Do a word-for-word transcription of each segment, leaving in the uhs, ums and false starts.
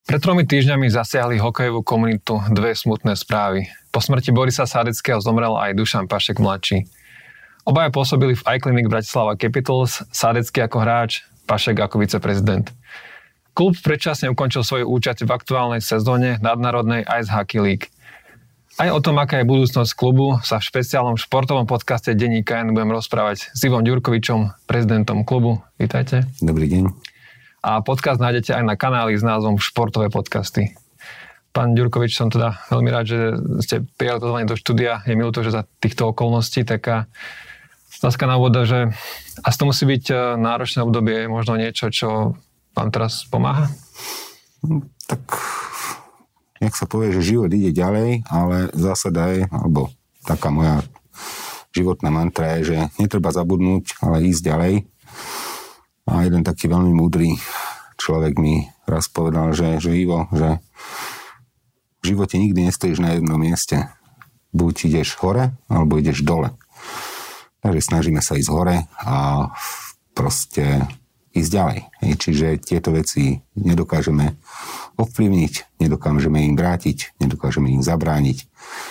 Pred tromi týždňami zasiahli hokejovú komunitu dve smutné správy. Po smrti Borisa Sádeckého zomrel aj Dušan Pašek mladší. Obaja pôsobili v iClinic Bratislava Capitals, Sádecký ako hráč, Pašek ako viceprezident. Klub predčasne ukončil svoju účasť v aktuálnej sezóne nadnárodnej Ice Hockey League. Aj o tom, aká je budúcnosť klubu, sa v špeciálnom športovom podcaste Denníka N budem rozprávať s Ivom Ďurkovičom, prezidentom klubu. Vítajte. Dobrý deň. A podcast nájdete aj na kanáli s názvom Športové podcasty. Pán Ďurkovič, som teda veľmi rád, že ste prijali pozvanie do štúdia. Je mi ľúto, že za týchto okolností taká otázka na úvod, že asi to musí byť náročné obdobie, možno niečo, čo vám teraz pomáha? Tak, jak sa povie, že život ide ďalej, ale zásada je, alebo taká moja životná mantra je, že netreba zabudnúť, ale ísť ďalej. A jeden taký veľmi múdry človek mi raz povedal, že, že Ivo, že v živote nikdy nestojíš na jednom mieste. Buď ideš hore, alebo ideš dole. Takže snažíme sa ísť hore a proste ísť ďalej. Čiže tieto veci nedokážeme ovplyvniť, nedokážeme im vrátiť, nedokážeme im zabrániť.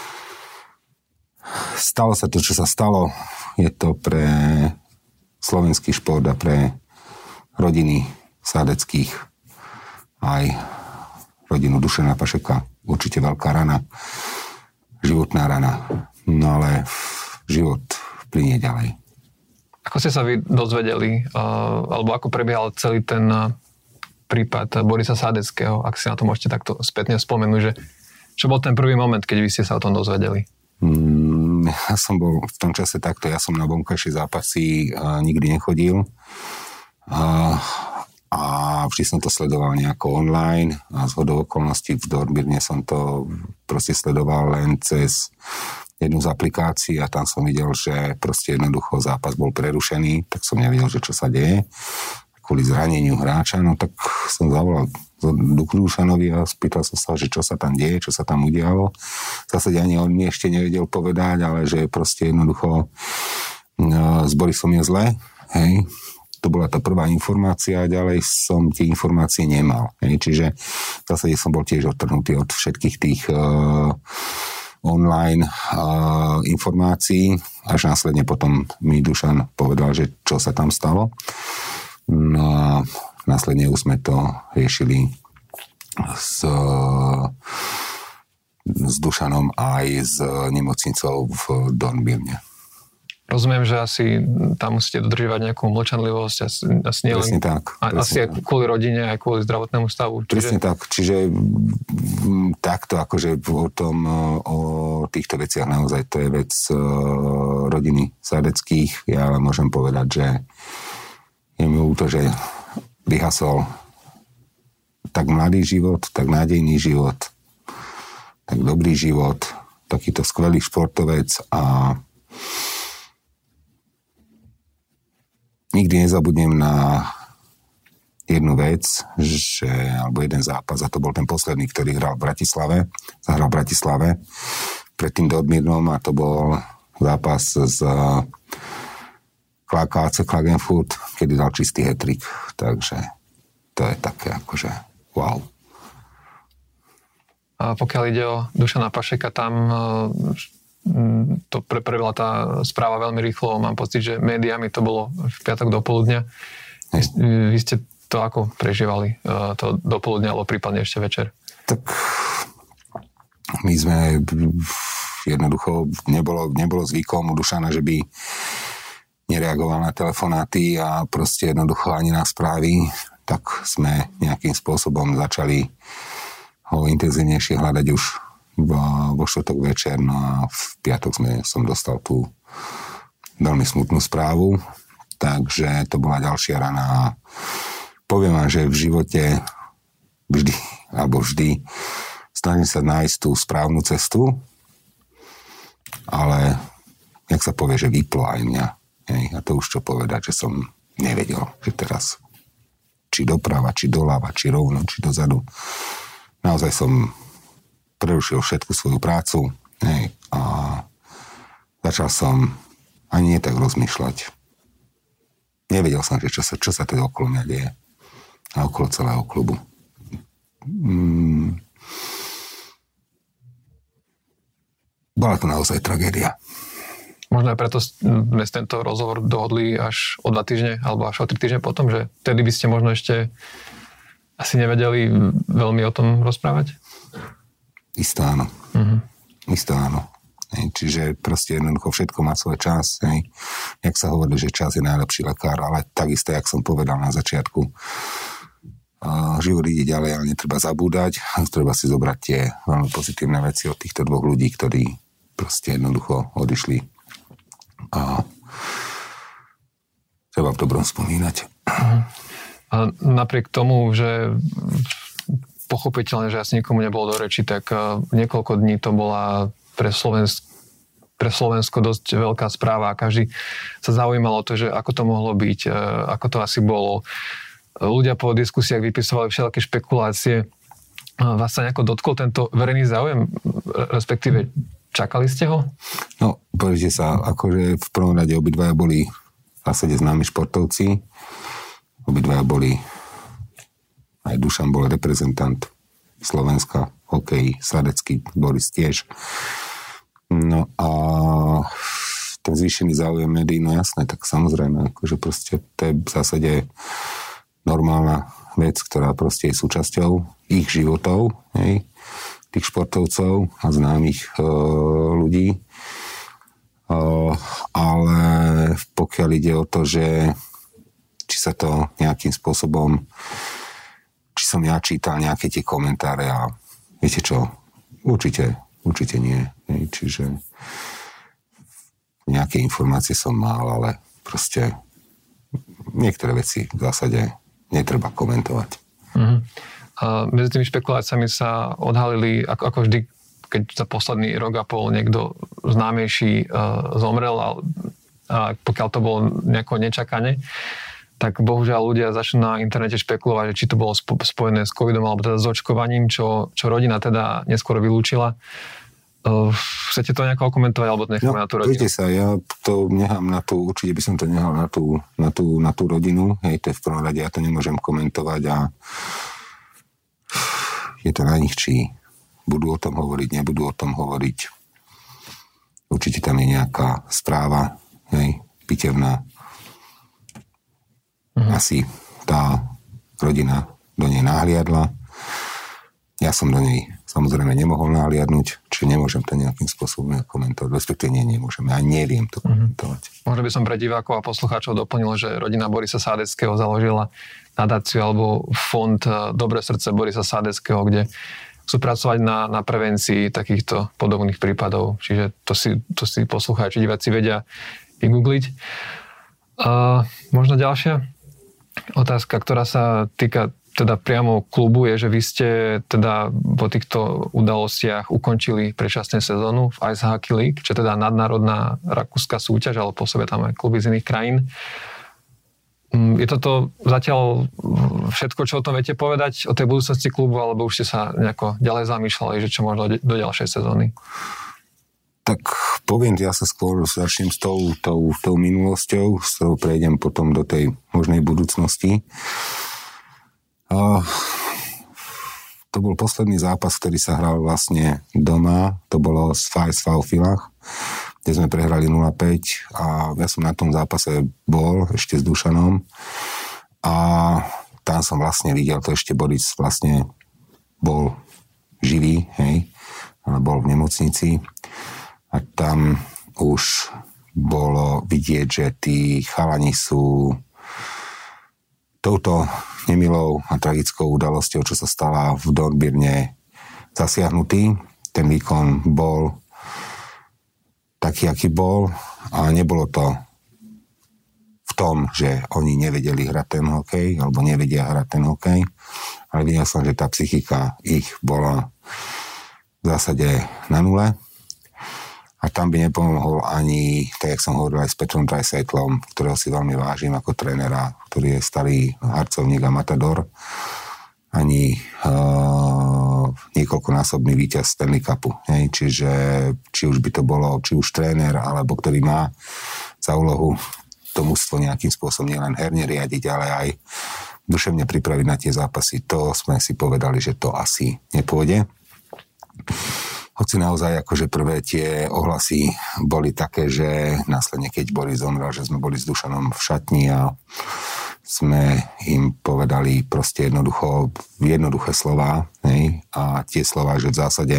Stalo sa to, čo sa stalo. Je to pre slovenský šport a pre rodiny Sádeckých, aj rodinu Dušana Pašeka. Určite veľká rana, životná rana. No ale život plynie ďalej. Ako ste sa vy dozvedeli, alebo ako prebiehal celý ten prípad Borisa Sádeckého, ak si na to môžete takto spätne spomenúť, že čo bol ten prvý moment, keď vy ste sa o tom dozvedeli? Mm, ja som bol v tom čase takto, ja som na vonkajšie zápasy nikdy nechodil. A, a vždy som to sledoval nejako online a zhodou okolností v Dornbirne som to proste sledoval len cez jednu z aplikácií a tam som videl, že proste jednoducho zápas bol prerušený, tak som nevedel, že čo sa deje kvôli zraneniu hráča, no tak som zavolal Dušanovi a spýtal som sa, že čo sa tam deje, čo sa tam udialo. Zase ani on mi ešte nevedel povedať, ale že proste jednoducho s Borisom je zle, hej. To bola tá prvá informácia a ďalej som tie informácie nemal. Hej. Čiže v zásade som bol tiež odtrhnutý od všetkých tých uh, online uh, informácií. Až následne potom mi Dušan povedal, že čo sa tam stalo. No a následne už sme to riešili s, s Dušanom aj s nemocnicou v Dornbirne. Rozumiem, že asi tam musíte dodržívať nejakú mlčanlivosť, asi, asi nie len, tak, asi aj kvôli rodine, aj kvôli zdravotnému stavu. Čiže... Presne tak, čiže takto akože o tom, o týchto veciach naozaj to je vec rodiny Sádeckých. Ja ale môžem povedať, že je mi ľúto, že vyhasol tak mladý život, tak nádejný život, tak dobrý život, takýto skvelý športovec a nikdy nezabudnem na jednu vec, že, alebo jeden zápas, a to bol ten posledný, ktorý hral v Bratislave, zahral v Bratislave pred tým Dornbirnom a to bol zápas z ká cé Klagenfurt, kedy dal čistý hat-trick. Takže to je také akože wow. A pokiaľ ide o Dušana Pašeka, tam to prebehla tá správa veľmi rýchlo. Mám pocit, že médiami to bolo v piatok dopoludňa. Vy, vy ste to ako prežívali? To dopoludňa, alebo prípadne ešte večer? Tak my sme jednoducho nebolo, nebolo zvykom u Dušana, že by nereagoval na telefonáty a proste jednoducho ani na správy. Tak sme nejakým spôsobom začali ho intenzívnejšie hľadať už vo štvrtok večer, no a v piatok sme, som dostal tú veľmi smutnú správu, takže to bola ďalšia rana a poviem vám, že v živote vždy, alebo vždy snažím sa nájsť tú správnu cestu, ale jak sa povie, že vyplo aj mňa, hej, a to už čo povedať, že som nevedel, že teraz či doprava, či doľava, či rovno, či dozadu. Naozaj som prerušil všetku svoju prácu, hej, a začal som ani nie tak rozmýšľať. Nevedel som, že čo sa, čo sa teda okolo mňa deje a okolo celého klubu. mm, bola to naozaj tragédia. Možno aj preto sme tento rozhovor dohodli až o dva týždne, alebo až o tri týždne potom, že vtedy by ste možno ešte asi nevedeli veľmi o tom rozprávať? Isto áno. Uh-huh. Isto áno. Hej, čiže proste jednoducho všetko má svoj čas. Hej. Jak sa hovorí, že čas je najlepší lekár, ale takisto, jak som povedal na začiatku, uh, život ide ďalej, ale netreba zabúdať. Treba si zobrať tie veľmi pozitívne veci od týchto dvoch ľudí, ktorí proste jednoducho odišli. A treba v dobrom spomínať. A napriek tomu, že pochopiteľne, že asi nikomu nebolo do reči, tak niekoľko dní to bola pre Slovensko, pre Slovensko dosť veľká správa a každý sa zaujímal o to, že ako to mohlo byť, ako to asi bolo. Ľudia po diskusiách vypisovali všelijaké špekulácie. Vás sa nejako dotkol tento verejný záujem, respektíve čakali ste ho? No, pozrite sa, akože v prvom rade obidvaja boli v zásade známi športovci. Obidvaja boli, aj Dušan bol reprezentant Slovenska, hokej, Sadecký, Boris tiež. No a ten zvýšený záujem médií, no jasné, tak samozrejme, akože proste to je v zásade normálna vec, ktorá proste je súčasťou ich životov, hej, tých športovcov a známych e, ľudí. E, ale pokiaľ ide o to, že či sa to nejakým spôsobom, či som ja čítal nejaké tie komentáre a viete čo, určite, určite nie. Hej, čiže nejaké informácie som mal, ale proste niektoré veci v zásade netreba komentovať. Uh-huh. A medzi tými špekuláciami sa odhalili, ako, ako vždy, keď za posledný rok a pol niekto známejší uh, zomrel a, a pokiaľ to bolo nejako nečakane, tak bohužiaľ ľudia začnú na internete špekulovať, že či to bolo spojené s covidom alebo teda s očkovaním, čo, čo rodina teda neskôr vylúčila. Uh, chcete to nejako komentovať, alebo to necháme no, na tú rodinu? Viete sa, ja to nechám na tú, určite by som to nechal na tú, na tú, na tú rodinu, hej, to je v prvom rade, ja to nemôžem komentovať a je to na nich, či budú o tom hovoriť, nebudú o tom hovoriť. Určite tam je nejaká správa, hej, pitevná. Mhm. Asi tá rodina do nej nahliadla. Ja som do nej samozrejme nemohol nahliadnúť, čiže nemôžem to nejakým spôsobom komentovať. Respektíve nie, nemôžem. Ja neviem to komentovať. Mhm. Možno by som pre divákov a poslucháčov doplnil, že rodina Borisa Sádeckého založila nadáciu alebo fond Dobré srdce Borisa Sádeckého, kde chcú pracovať na, na prevencii takýchto podobných prípadov. Čiže to si, to si poslucháči, diváci vedia vygoogliť. Uh, možno ďalšia otázka, ktorá sa týka teda priamo klubu, je, že vy ste teda po týchto udalostiach ukončili predčasne sezónu v Ice Hockey League, čo je teda nadnárodná rakúska súťaž, ale po sebe tam aj kluby z iných krajín. Je toto zatiaľ všetko, čo o tom viete povedať, o tej budúcnosti klubu, alebo už ste sa nejako ďalej zamýšľali, že čo možno do ďalšej sezóny? Tak poviem, ja sa skôr začnem s tou, tou, tou minulosťou, s ktorou prejdem potom do tej možnej budúcnosti. Uh, to bol posledný zápas, ktorý sa hral vlastne doma, to bolo z Fajs Faufilach, kde sme prehrali nula päť a ja som na tom zápase bol ešte s Dušanom a tam som vlastne videl, to ešte Boris vlastne bol živý, hej, ale bol v nemocnici a tam už bolo vidieť, že tí chalani sú touto nemilou a tragickou udalosťou, čo sa stala v Dornbirne, zasiahnutý. Ten výkon bol taký, aký bol a nebolo to v tom, že oni nevedeli hrať ten hokej alebo nevedia hrať ten hokej, ale videl som, že tá psychika ich bola v zásade na nule a tam by nepomohol ani, tak jak som hovoril aj s Petrom Dreisaitlom, ktorého si veľmi vážim ako trénera, ktorý je starý harcovník a matador, ani uh, niekoľkonásobný víťaz Stanley Cupu. Hej? Čiže či už by to bolo, či už tréner, alebo ktorý má za úlohu to mužstvo nejakým spôsobom nielen herne riadiť, ale aj duševne pripraviť na tie zápasy. To sme si povedali, že to asi nepôjde. Hoci naozaj akože prvé tie ohlasy boli také, že následne keď Boris zomrel, že sme boli s Dušanom v šatni a sme im povedali proste jednoducho, jednoduché slová, hej, a tie slová, že v zásade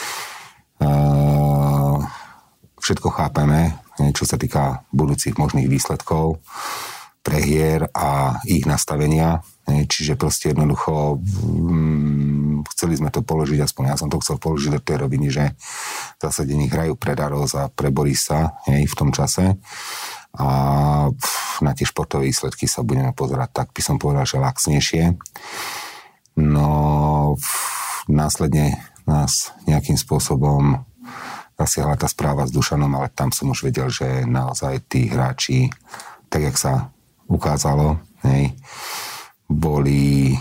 uh, všetko chápeme, hej, čo sa týka budúcich možných výsledkov, prehier a ich nastavenia, hej, čiže proste jednoducho um, chceli sme to položiť, aspoň ja som to chcel položiť do tej roviny, že v zásade nech hrajú pre Daros a pre Borisa, hej, v tom čase. A na tie športové výsledky sa budeme pozerať, tak by som povedal, že laxnejšie. No následne nás nejakým spôsobom zasiahla tá správa s Dušanom, ale tam som už vedel, že naozaj tí hráči, tak jak sa ukázalo, hej, boli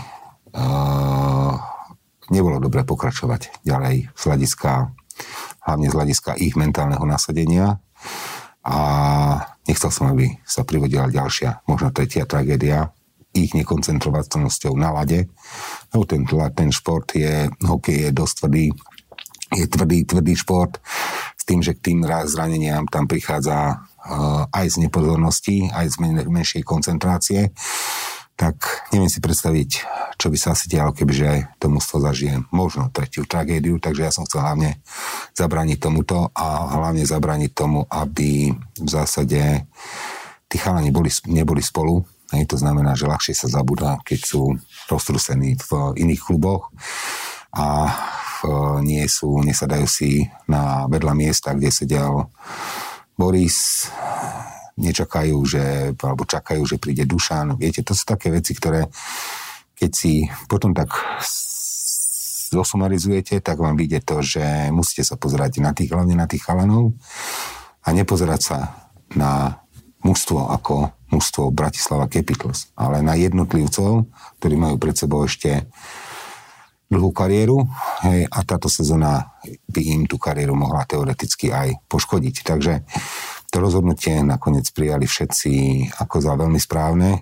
uh, nebolo dobre pokračovať ďalej z hľadiska, hlavne z hľadiska ich mentálneho nasadenia. A nechcel som, aby sa privodila ďalšia, možno tretia tragédia, ich nekoncentrovateľnosťou na lade. No, ten, ten šport je, hokej je dosť tvrdý, je tvrdý, tvrdý šport, s tým, že k tým zraneniam tam prichádza uh, aj z nepozornosti, aj z men- menšej koncentrácie. Tak neviem si predstaviť, čo by sa asi dialo, kebyže to mužstvo zažije možno tretiu tragédiu, takže ja som chcel hlavne zabrániť tomuto a hlavne zabrániť tomu, aby v zásade tí chalani neboli, neboli spolu. Hej, to znamená, že ľahšie sa zabúda, keď sú roztrúsení v iných kluboch a v, nie sú, nesadajú si na vedľa miesta, kde sedel Boris, nečakajú, že, alebo čakajú, že príde Dušan. Viete, to sú také veci, ktoré keď si potom tak zosumarizujete, tak vám vyjde to, že musíte sa pozerať na tých, hlavne na tých chalanov a nepozerať sa na mužstvo ako mužstvo Bratislava Capitals, ale na jednotlivcov, ktorí majú pred sebou ešte dlhú kariéru, hej, a táto sezóna by im tú kariéru mohla teoreticky aj poškodiť. Takže to rozhodnutie nakoniec prijali všetci ako za veľmi správne,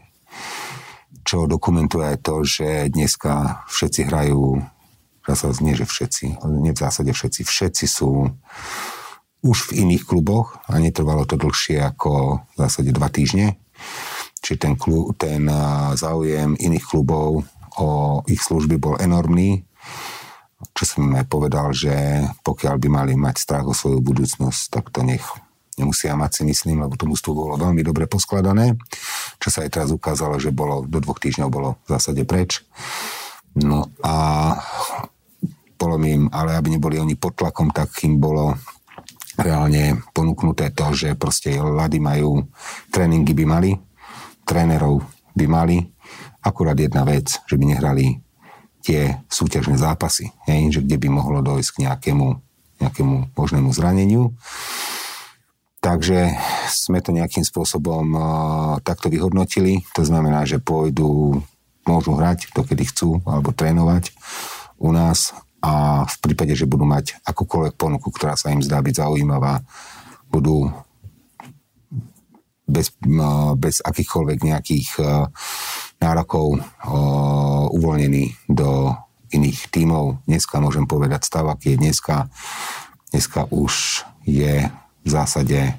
čo dokumentuje aj to, že dneska všetci hrajú, zase nie, že všetci, nie v zásade všetci, všetci sú už v iných kluboch a netrvalo to dlhšie ako v zásade dva týždne. Čiže ten, klub, ten záujem iných klubov o ich služby bol enormný, čo som aj povedal, že pokiaľ by mali mať strach o svoju budúcnosť, tak to nech nemusia mať, si myslím, lebo to mužstvo bolo veľmi dobre poskladané, čo sa aj teraz ukázalo, že bolo do dvoch týždňov bolo v zásade preč. No a bolo mi im, ale aby neboli oni pod tlakom, tak im bolo reálne ponúknuté to, že proste ľady majú, tréningy by mali, trénerov by mali, akurát jedna vec, že by nehrali tie súťažné zápasy, hej, že kde by mohlo dojsť k nejakému, nejakému možnému zraneniu. Takže sme to nejakým spôsobom uh, takto vyhodnotili. To znamená, že pôjdu, môžu hrať, dokedy chcú, alebo trénovať u nás a v prípade, že budú mať akúkoľvek ponuku, ktorá sa im zdá byť zaujímavá, budú bez, uh, bez akýchkoľvek nejakých uh, nárokov uh, uvoľnení do iných tímov. Dneska môžem povedať stav, aký je dneska. Dneska už je v zásade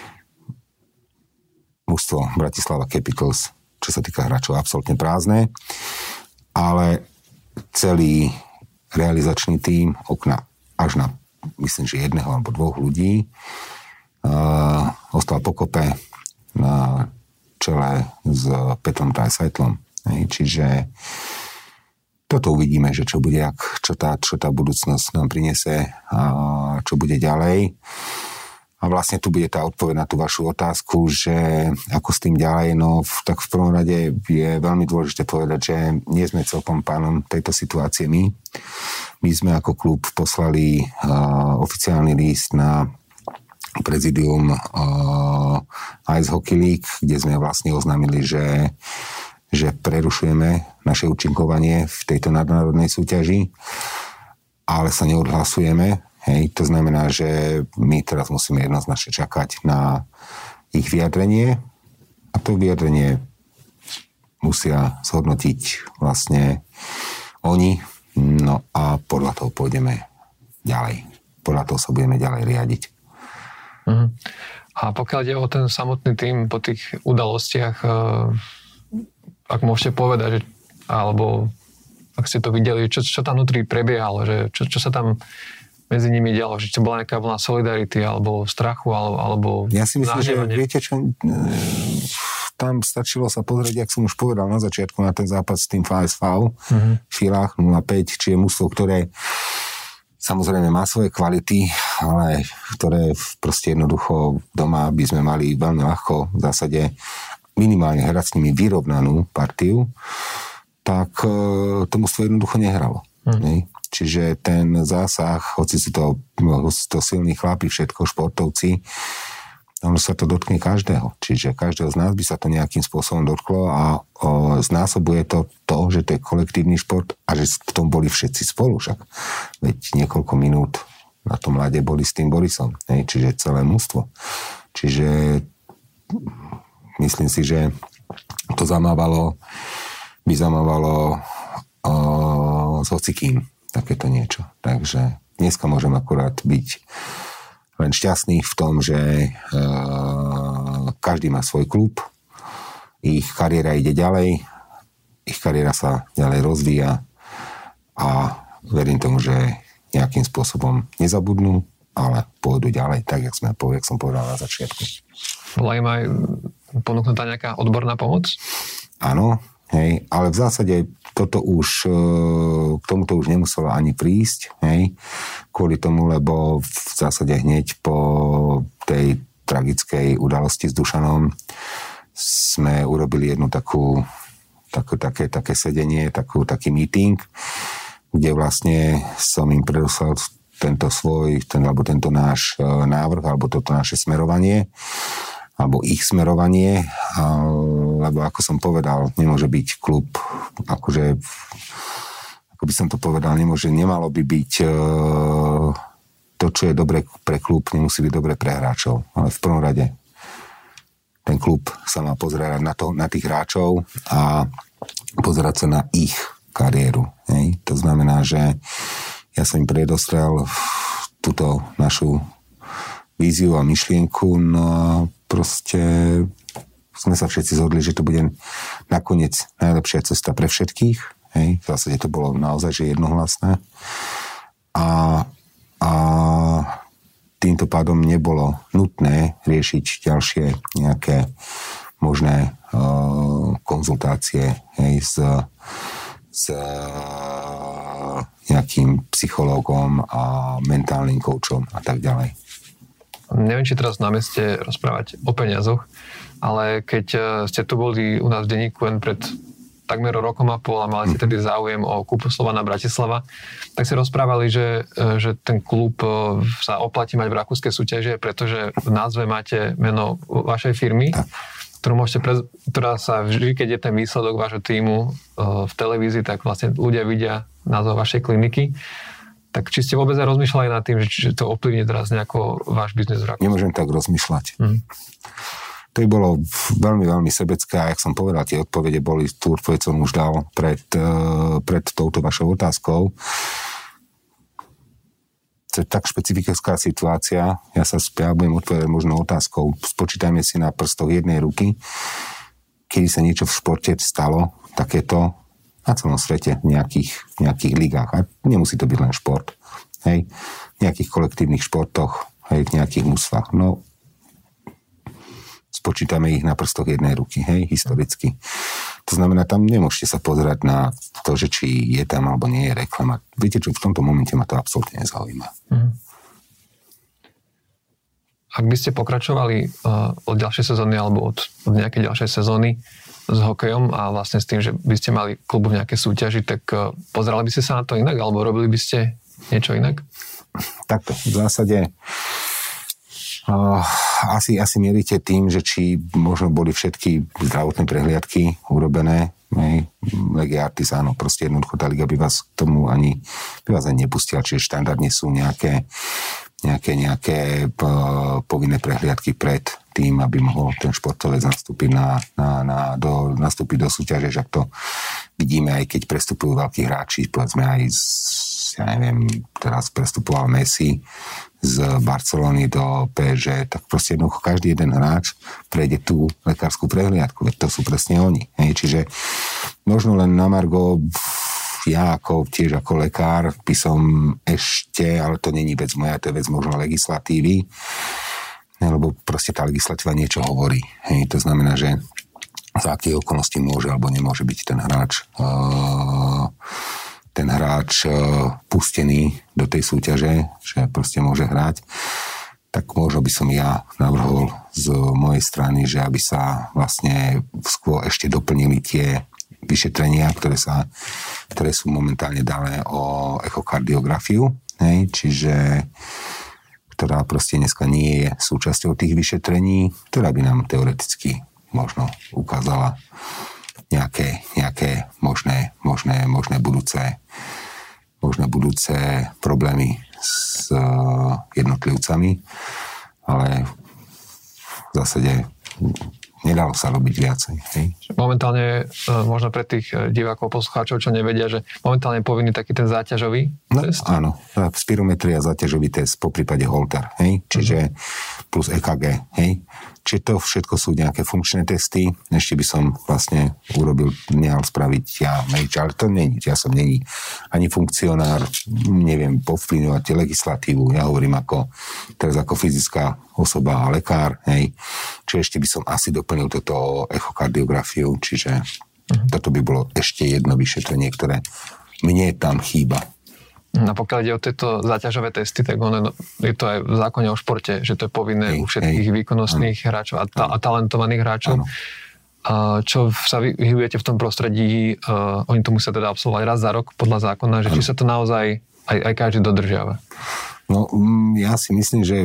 mužstvo Bratislava Capitals, čo sa týka hráčov, absolútne prázdne, ale celý realizačný tím, okna až na, myslím, že jedného alebo dvoch ľudí, uh, ostal pokope na čele s Petrom Dreisaitlom. Čiže toto uvidíme, že čo bude, ak, čo, tá, čo tá budúcnosť nám prinese a čo bude ďalej. A vlastne tu bude tá odpoveď na tú vašu otázku, že ako s tým ďalej, no tak v prvom rade je veľmi dôležité povedať, že nie sme celkom pánom tejto situácie my. My sme ako klub poslali uh, oficiálny list na prezidium uh, Ice Hockey League, kde sme vlastne oznámili, že že prerušujeme naše účinkovanie v tejto nadnárodnej súťaži, ale sa neodhlasujeme. Hej, to znamená, že my teraz musíme jednoznačne čakať na ich vyjadrenie a to vyjadrenie musia zhodnotiť vlastne oni, no a podľa toho pôjdeme ďalej. Podľa toho sa budeme ďalej riadiť. Uh-huh. A pokiaľ ide o ten samotný tým po tých udalostiach, ak môžete povedať, že, alebo ak ste to videli, čo, čo tam vnútri prebiehalo, že čo, čo sa tam medzi nimi dialo, že to bola nejaká vlna solidarity, alebo strachu, alebo, alebo ja si myslím, nahnevanie. že viete čo, tam stačilo sa pozrieť, jak som už povedal na začiatku, na ten západ s tým vé es vé uh-huh. v Filách nula päť, či je mužstvo, ktoré samozrejme má svoje kvality, ale ktoré proste jednoducho doma by sme mali veľmi ľahko v zásade minimálne hrať s nimi vyrovnanú partiu, tak to mužstvo jednoducho nehralo. Uh-huh. Čiže ten zásah, hoci sú to, hoci sú to silní chlapi, všetko športovci, ono sa to dotkne každého. Čiže každého z nás by sa to nejakým spôsobom dotklo a o, znásobuje to to, že to je kolektívny šport a že v tom boli všetci spolu. Však veď niekoľko minút na tom ľade boli s tým Borisom. Ne? Čiže celé mužstvo. Čiže myslím si, že to zamávalo by zamávalo o, s hocikým takéto niečo. Takže dneska môžem akurát byť len šťastný v tom, že uh, každý má svoj klub, ich kariéra ide ďalej, ich kariéra sa ďalej rozvíja a verím tomu, že nejakým spôsobom nezabudnú, ale pôjdu ďalej, tak, jak, sme, jak som povedal na začiatku. Bola im aj ponúknutá nejaká odborná pomoc? Áno, hej, ale v zásade toto už, k tomuto už nemuselo ani prísť, hej, kvôli tomu, lebo v zásade hneď po tej tragickej udalosti s Dušanom sme urobili jednu takú, takú také, také sedenie, takú, taký meeting, kde vlastne som im predoslal tento svoj, ten, alebo tento náš návrh, alebo toto naše smerovanie, alebo ich smerovanie, lebo ako som povedal, nemôže byť klub, akože, ako by som to povedal, nemôže, nemalo by byť to, čo je dobre pre klub, nemusí byť dobre pre hráčov, ale v prvom rade ten klub sa má pozerať na, to, na tých hráčov a pozerať sa na ich kariéru. Hej? To znamená, že ja som im predostrel túto našu víziu a myšlienku, no a proste sme sa všetci zhodli, že to bude nakoniec najlepšia cesta pre všetkých. Hej? V zásade to bolo naozaj že jednohlasné. A, a týmto pádom nebolo nutné riešiť ďalšie nejaké možné uh, konzultácie, hej, s, s uh, nejakým psychológom a mentálnym koučom a tak ďalej. Neviem, či teraz na mieste rozprávať o peniazoch, ale keď ste tu boli u nás v denníku len pred takmer rokom a pol a mali ste tedy záujem o kúpu Slovana Bratislava, tak ste rozprávali, že, že ten klub sa oplatí mať v rakúskej súťaži, pretože v názve máte meno vašej firmy, ktorú môžete pre, ktorá sa vždy, keď je ten výsledok vášho tímu v televízii, tak vlastne ľudia vidia názov vašej kliniky. Tak či ste vôbec aj rozmýšľali nad tým, že, že to ovplyvní teraz nejako váš biznes v Rakúsku? Nemôžem tak rozmýšľať. Mm. To by bolo veľmi, veľmi sebecké a jak som povedal, tie odpovede boli, tú odpoveď som už dal pred, pred touto vašou otázkou. To je tak špecifická situácia. Ja sa ja budem odpovedať možno otázkou. Spočítajme si na prstoch jednej ruky, kedy sa niečo v športe stalo, takéto, na celom svete, v nejakých, nejakých ligách. A nemusí to byť len šport. Hej. V nejakých kolektívnych športoch, hej, v nejakých mužstvách. No, spočítame ich na prstoch jednej ruky, hej, historicky. To znamená, tam nemôžete sa pozerať na to, že či je tam alebo nie je reklama. Viete čo, v tomto momente ma to absolútne nezaujíma. Mm. Ak by ste pokračovali uh, od ďalšej sezóny alebo od, od nejakej ďalšej sezóny s hokejom a vlastne s tým, že by ste mali klubu v nejakej súťaži, tak uh, pozerali by ste sa na to inak alebo robili by ste niečo inak? Takto, v zásade uh, asi, asi mierite tým, že či možno boli všetky zdravotné prehliadky urobené, hej, Legia Artis, áno, proste jednoducho tá liga by vás k tomu ani, by vás ani nepustila, čiže štandardne sú nejaké nejaké, nejaké povinné prehliadky pred tým, aby mohol ten športovec nastúpiť, na, na, na, do, nastúpiť do súťaže, že to vidíme aj keď prestupujú veľkí hráči, povedzme aj z, ja neviem, teraz prestupoval Messi z Barcelony do pé es gé, tak proste jednoducho každý jeden hráč prejde tú lekárskú prehliadku, veď to sú presne oni. Hej. Čiže možno len na margo, ja ako, tiež ako lekár by som ešte, ale to není vec moja, to je vec možno legislatívy, lebo proste tá legislatíva niečo hovorí. Hej. To znamená, že za aké okolnosti môže alebo nemôže byť ten hráč uh, ten hráč pustený do tej súťaže, že proste môže hrať, tak možno by som ja navrhol z mojej strany, že aby sa vlastne skôr ešte doplnili tie vyšetrenia, ktoré, sa, ktoré sú momentálne dané o echokardiografiu, hej, čiže ktorá proste dneska nie je súčasťou tých vyšetrení, ktorá by nám teoreticky možno ukázala nejaké, nejaké možné, možné, možné budúce možné budúce problémy s jednotlivcami, ale v zásade nedalo sa robiť viacej. Hej? Momentálne, možno pre tých divákov, poslucháčov, čo nevedia, že momentálne je povinný taký ten záťažový no, test? Áno, spirometria, záťažový test, po prípade Holter, hej? Čiže uh-huh. plus é ká gé, hej? Čiže to všetko sú nejaké funkčné testy, ešte by som vlastne urobil, nehal spraviť ja meč, ale to není, ja som není ani funkcionár, neviem povplyvňovať legislatívu, ja hovorím ako, teraz ako fyzická osoba a lekár, hej, čiže ešte by som asi doplnil toto echokardiografiu, čiže uh-huh. toto by bolo ešte jedno vyšetrenie, ktoré mne tam chýba. A pokiaľ ide o tieto záťažové testy, tak ono, je to aj v zákone o športe, že to je povinné hej, u všetkých hej, výkonnostných áno, hráčov a, ta, a talentovaných hráčov. A čo sa vyhybujete v tom prostredí, uh, oni to musia teda absolvovať raz za rok podľa zákona, že áno. či sa to naozaj aj, aj každý dodržiava? No, ja si myslím, že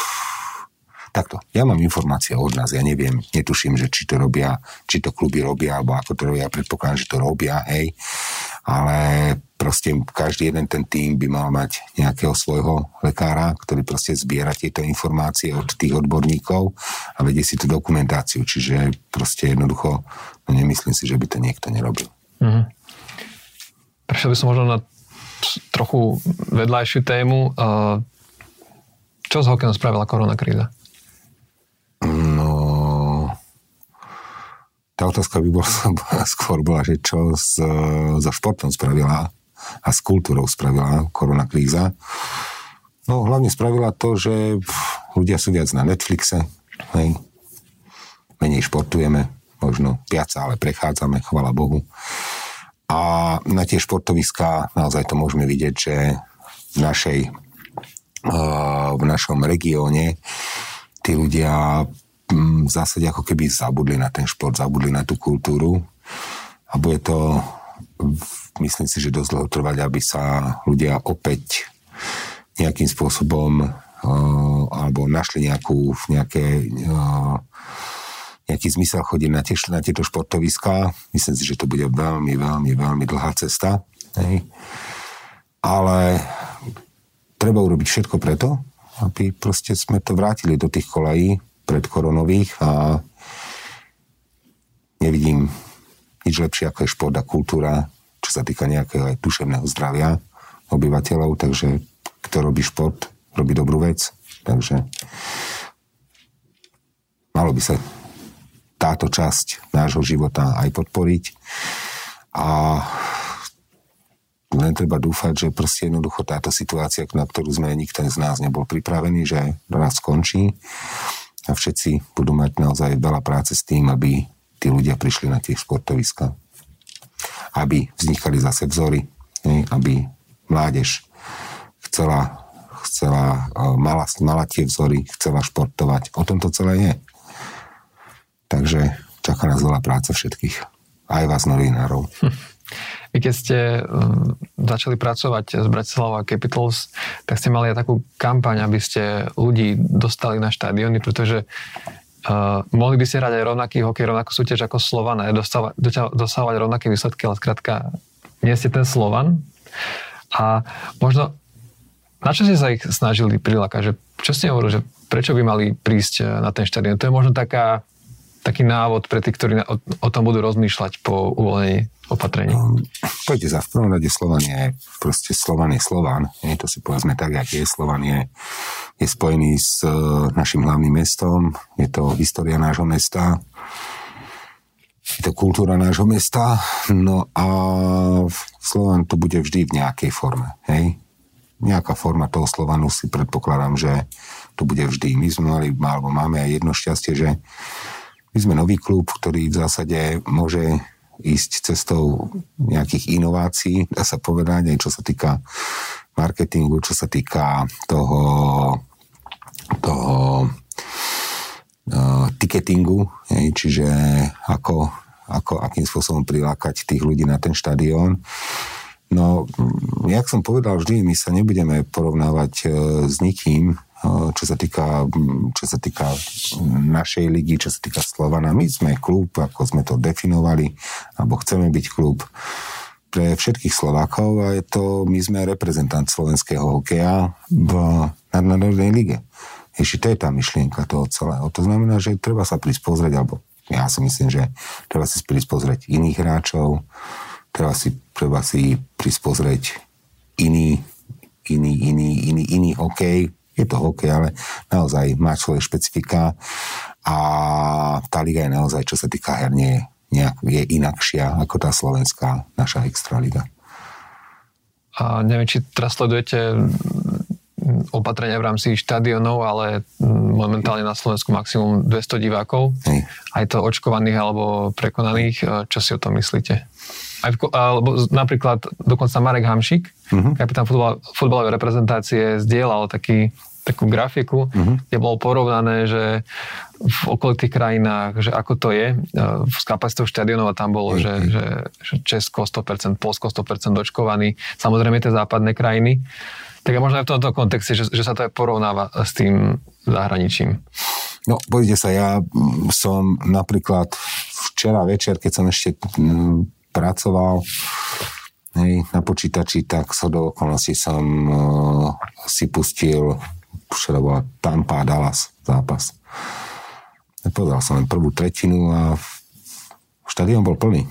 takto, ja mám informácie od nás, ja neviem, netuším, že či to robia, či to kluby robia, alebo ako to robia, ja predpokladám, že to robia, hej, ale proste každý jeden ten tím by mal mať nejakého svojho lekára, ktorý proste zbiera tieto informácie od tých odborníkov a vedie si tú dokumentáciu, čiže proste jednoducho, no nemyslím si, že by to niekto nerobil. Mm-hmm. Prešiel by som možno na trochu vedľajšiu tému. Čo s hokejom spravila koronakríza? No, tá otázka by bola skôr bola, že čo s, so športom spravila a s kultúrou spravila koronakríza. No, hlavne spravila to, že ľudia sú viac na Netflixe, hej, menej športujeme, možno viac, ale prechádzame, chvala Bohu. A na tie športoviská naozaj to môžeme vidieť, že v našej, v našom regióne tí ľudia v zásade ako keby zabudli na ten šport, zabudli na tú kultúru a bude to, myslím si, že dosť dlho trvať, aby sa ľudia opäť nejakým spôsobom uh, alebo našli nejakú, nejaké, uh, nejaký zmysel chodiť na, tie, na tieto športoviská. Myslím si, že to bude veľmi, veľmi, veľmi dlhá cesta. Hej. Ale treba urobiť všetko preto, aby proste sme to vrátili do tých kolají predkoronových a nevidím nič lepšie ako je šport a kultúra, čo sa týka nejakého aj duševného zdravia obyvateľov, takže kto robí šport, robí dobrú vec, takže malo by sa táto časť nášho života aj podporiť a len treba dúfať, že proste jednoducho táto situácia, na ktorú sme nikto z nás nebol pripravený, že raz skončí a všetci budú mať naozaj veľa práce s tým, aby tí ľudia prišli na tie športoviska. Aby vznikali zase vzory, aby mládež chcela, chcela mala, mala tie vzory, chcela športovať. O tom to celé je. Takže čaká nás veľa práce všetkých. Aj vás, novinárov. Hm. Vy keď ste um, začali pracovať s Bratislava Capitals, tak ste mali aj takú kampaň, aby ste ľudí dostali na štadióny, pretože uh, mohli by ste hrať aj rovnaký hokej, rovnakú súťaž ako Slovan a dostávať, dostávať rovnaké výsledky, ale skrátka nie ste ten Slovan. A možno Na čo ste sa ich snažili prilákať? Že, čo ste hovorili, že prečo by mali prísť na ten štadión? To je možno taká, taký návod pre tých, ktorí o, o tom budú rozmýšľať po uvoľnení opatrení. Um, poďte sa, v prvom rade Slovan je proste Slovan je Slovan. Nie, to si povedzme tak, jak je. Slovan je, je spojený s uh, našim hlavným mestom. Je to história nášho mesta. Je to kultúra nášho mesta. No a Slovan to bude vždy v nejakej forme. Hej? Nejaká forma toho Slovanu si predpokladám, že to bude vždy. My sme mali, alebo máme aj jedno šťastie, že my sme nový klub, ktorý v zásade môže ísť cestou nejakých inovácií, dá sa povedať, aj čo sa týka marketingu, čo sa týka toho, toho uh, ticketingu, hej, čiže ako, ako, akým spôsobom prilákať tých ľudí na ten štadión. No, jak som povedal vždy, my sa nebudeme porovnávať uh, s nikým, čo sa týka, čo sa týka našej ligy, čo sa týka Slovana. My sme klub, ako sme to definovali, alebo chceme byť klub pre všetkých Slovákov a je to, my sme reprezentant slovenského hokeja v nadnárodnej lige. Ešte to je tá myšlienka toho celého. To znamená, že treba sa prísť pozrieť, alebo ja si myslím, že treba si prísť pozrieť iných hráčov, treba si, treba si prísť pozrieť iný, iný, iný, iný, iný hokej. Je to hokej, ale naozaj má svoje špecifika a tá liga je naozaj, čo sa týka her, nie nejak, je inakšia ako tá slovenská naša extraliga. A neviem, či teraz sledujete opatrenia v rámci štadionov, ale momentálne na Slovensku maximum dvesto divákov. Hej. Aj to očkovaných alebo prekonaných. Čo si o tom myslíte? Aj v, alebo napríklad dokonca Marek Hamšík, uh-huh. kapitán futbal, futbalovej reprezentácie, zdieľal taký, takú grafiku, uh-huh. kde bolo porovnané, že v okolitých krajinách, že ako to je s kapacitou štadiónov a tam bolo, uh-huh. že, že, že Česko sto percent, Poľsko sto percent očkovaný, samozrejme tie západné krajiny. Tak možno aj v tomto kontexte, že, že sa to aj porovnáva s tým zahraničím. No, poďte sa, ja som napríklad včera večer, keď som ešte pracoval hej, na počítači, tak so do okolností som uh, si pustil, včera bola Tampa a Dallas zápas. Povedal som len prvú tretinu a štadión bol plný.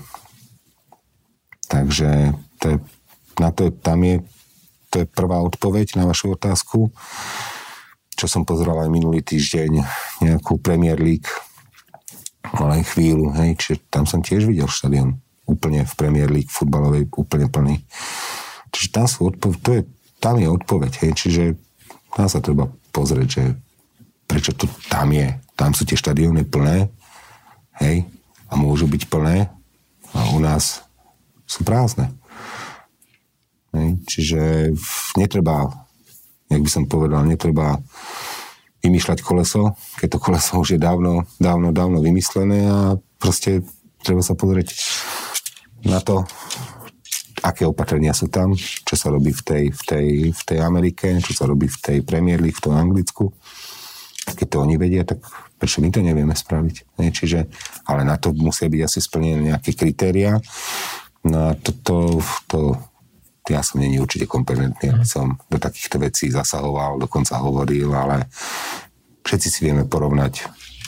Takže to je, na to je, tam je, to je prvá odpoveď na vašu otázku. Čo som pozeral aj minulý týždeň, nejakú Premier League, ale aj chvíľu, hej, čiže tam som tiež videl štadión úplne v Premier League futbalovej, úplne plný. Čiže tam sú odpoveď, to je, tam je odpoveď, hej, čiže tam sa treba pozrieť, že prečo to tam je. Tam sú tie štadióny plné, hej, a môžu byť plné a u nás sú prázdne. Hej, čiže netreba, jak by som povedal, netreba vymýšľať koleso, keď to koleso už je dávno, dávno, dávno vymyslené a proste treba sa pozrieť na to, aké opatrenia sú tam, čo sa robí v tej, v tej, v tej Amerike, čo sa robí v tej Premier League, v tom Anglicku. Keď to oni vedia, tak prečo my to nevieme spraviť? Nie? Čiže, ale na to musia byť asi splnené nejaké kritériá. No a toto, to, to ja som není určite kompetentný, aby som do takýchto vecí zasahoval, dokonca hovoril, ale všetci si vieme porovnať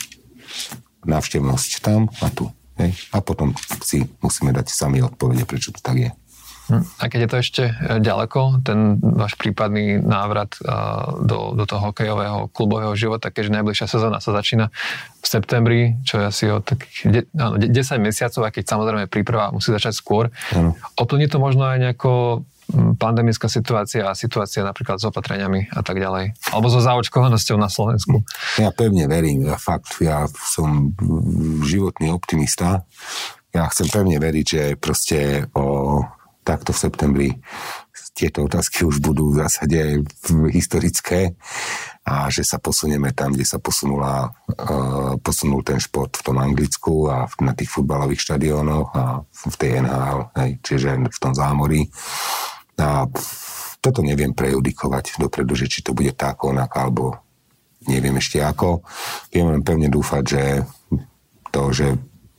návštevnosť tam a tu. Hej? A potom si musíme dať sami odpovede, prečo to tak je. A keď je to ešte ďaleko, ten váš prípadný návrat do, do toho hokejového klubového života, keďže najbližšia sezóna sa začína v septembri, čo je asi o takých áno, desať mesiacov, a keď samozrejme príprava musí začať skôr. Ano. Oplní to možno aj nejako pandemická situácia a situácia napríklad s opatreniami a tak ďalej. Alebo so zaočkovanosťou na Slovensku. Ja pevne verím, ja fakt, ja som životný optimista. Ja chcem pevne veriť, že proste o takto v septembri tieto otázky už budú v zásade historické a že sa posunieme tam, kde sa posunula, uh, posunul ten šport v tom Anglicku a na tých futbalových štadiónoch a v tej en há el, hej, čiže v tom zámorí. A toto neviem prejudikovať dopredu, že či to bude tak, onak, alebo neviem ešte ako. Viem len pevne dúfať, že to, že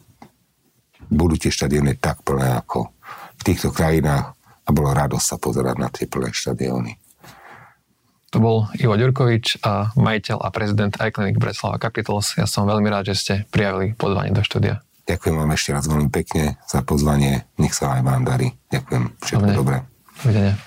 budú tie štadióny tak plné ako v týchto krajinách a bolo radosť sa pozerať na tie plné štadióny. To bol Ivo Ďurkovič, a majiteľ a prezident iClinic Bratislava Capitals. Ja som veľmi rád, že ste prijavili pozvanie do štúdia. Ďakujem vám ešte raz veľmi pekne za pozvanie. Nech sa aj vám darí. Ďakujem. Všetko dobré. Dovidenia.